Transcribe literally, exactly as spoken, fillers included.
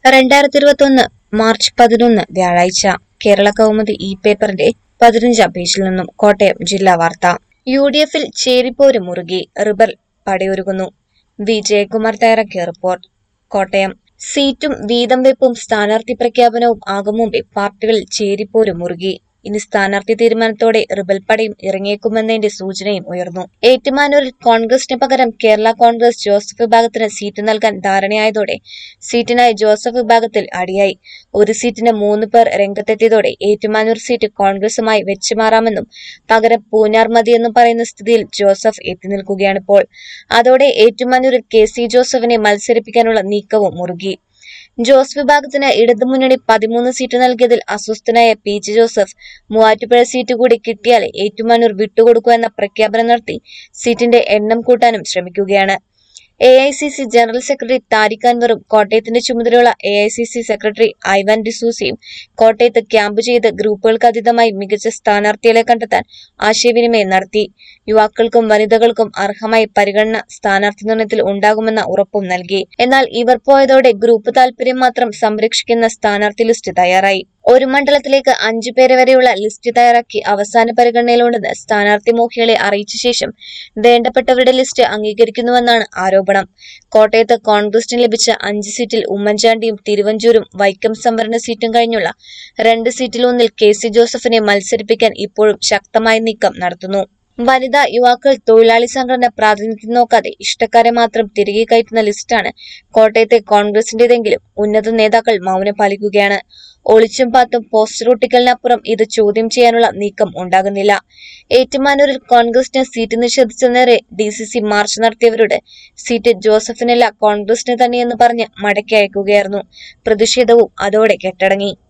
രണ്ടായിരത്തി ഇരുപത്തി ഒന്ന് മാർച്ച് പതിനൊന്ന് വ്യാഴാഴ്ച കേരള കൗമുദി ഇ പേപ്പറിന്റെ പതിനഞ്ചാം പേജിൽ നിന്നും കോട്ടയം ജില്ലാ വാർത്ത. യു ഡി എഫിൽ ചേരിപ്പോര് മുറുകി, റിബൽ പടയൊരുങ്ങുന്നു. വി ജയകുമാർ തയ്യാറാക്കിയ റിപ്പോർട്ട്. കോട്ടയം. സീറ്റും വീതം വെപ്പും സ്ഥാനാർത്ഥി പ്രഖ്യാപനവും ആകും മുമ്പേ പാർട്ടികളിൽ ചേരിപ്പോര് മുറുകി. ഇനി സ്ഥാനാർത്ഥി തീരുമാനത്തോടെ റിബൽ പടയും ഇറങ്ങിയേക്കുമെന്നതിന്റെ സൂചനയും ഉയർന്നു. ഏറ്റുമാനൂരിൽ കോൺഗ്രസിന് പകരം കേരള കോൺഗ്രസ് ജോസഫ് വിഭാഗത്തിന് സീറ്റ് നൽകാൻ ധാരണയായതോടെ സീറ്റിനായി ജോസഫ് വിഭാഗത്തിൽ അടിയായി. ഒരു സീറ്റിന് മൂന്ന് പേർ രംഗത്തെത്തിയതോടെ ഏറ്റുമാനൂർ സീറ്റ് കോൺഗ്രസുമായി വെച്ചുമാറാമെന്നും പകരം പൂഞ്ഞാർ മതിയെന്നും പറയുന്ന സ്ഥിതിയിൽ ജോസഫ് എത്തി നിൽക്കുകയാണിപ്പോൾ. അതോടെ ഏറ്റുമാനൂരിൽ കെ സി ജോസഫിനെ മത്സരിപ്പിക്കാനുള്ള നീക്കവും മുറുകി. ജോസ് വിഭാഗത്തിന് ഇടതുമുന്നണി പതിമൂന്ന് സീറ്റ് നൽകിയതിൽ അസ്വസ്ഥനായ P J Joseph Muvattupuzha seat കൂടി കിട്ടിയാൽ ഏറ്റുമാനൂർ വിട്ടുകൊടുക്കൂ എന്ന പ്രഖ്യാപനം നടത്തി സീറ്റിന്റെ എണ്ണം കൂട്ടാനും ശ്രമിക്കുകയാണ്. A I C C general secretary Tariq അൻവറും കോട്ടയത്തിന്റെ ചുമതലയുള്ള A I C C secretary Ivan ഡിസൂസയും കോട്ടയത്ത് ക്യാമ്പ് ചെയ്ത് ഗ്രൂപ്പുകൾക്ക് അതീതമായി മികച്ച സ്ഥാനാർത്ഥികളെ കണ്ടെത്താൻ ആശയവിനിമയം നടത്തി. യുവാക്കൾക്കും വനിതകൾക്കും അർഹമായ പരിഗണന സ്ഥാനാർത്ഥി നിർണയത്തിൽ ഉണ്ടാകുമെന്ന ഉറപ്പും നൽകി. എന്നാൽ ഇവർ പോയതോടെ ഗ്രൂപ്പ് താൽപര്യം മാത്രം സംരക്ഷിക്കുന്ന സ്ഥാനാർത്ഥി ലിസ്റ്റ് തയ്യാറായി. ഒരു മണ്ഡലത്തിലേക്ക് അഞ്ചു പേരെ വരെയുള്ള ലിസ്റ്റ് തയ്യാറാക്കി അവസാന പരിഗണനയിലുണ്ടെന്ന് സ്ഥാനാർത്ഥി മോഹികളെ അറിയിച്ച ശേഷം വേണ്ടപ്പെട്ടവരുടെ ലിസ്റ്റ് അംഗീകരിക്കുന്നുവെന്നാണ് ആരോപണം. കോട്ടയത്ത് കോൺഗ്രസിന് ലഭിച്ച അഞ്ച് സീറ്റിൽ ഉമ്മൻചാണ്ടിയും തിരുവഞ്ചൂരും വൈക്കം സംവരണ സീറ്റും കഴിഞ്ഞുള്ള രണ്ട് സീറ്റിൽ ഒന്നിൽ കെ സി ജോസഫിനെ മത്സരിപ്പിക്കാൻ ഇപ്പോഴും ശക്തമായ നീക്കം നടത്തുന്നു. വനിതാ, യുവാക്കൾ, തൊഴിലാളി സംഘടന പ്രാതിനിധ്യം നോക്കാതെ ഇഷ്ടക്കാരെ മാത്രം തിരികെ കയറ്റുന്ന ലിസ്റ്റാണ് കോട്ടയത്തെ കോൺഗ്രസിന്റേതെങ്കിലും ഉന്നത നേതാക്കൾ മൗനം പാലിക്കുകയാണ്. ഒളിച്ചും പാത്തും പോസ്റ്റർ ഒട്ടിക്കലിനപ്പുറം ഇത് ചോദ്യം ചെയ്യാനുള്ള നീക്കം ഉണ്ടാകുന്നില്ല. ഏറ്റുമാനൂരിൽ കോൺഗ്രസിന് സീറ്റ് നിഷേധിച്ച നേരെ ഡി സി സി മാർച്ച് നടത്തിയവരുടെ സീറ്റ് ജോസഫിനല്ല കോൺഗ്രസിന് തന്നെയെന്ന് പറഞ്ഞ് മടക്കി അയക്കുകയായിരുന്നു. പ്രതിഷേധവും അതോടെ കെട്ടടങ്ങി.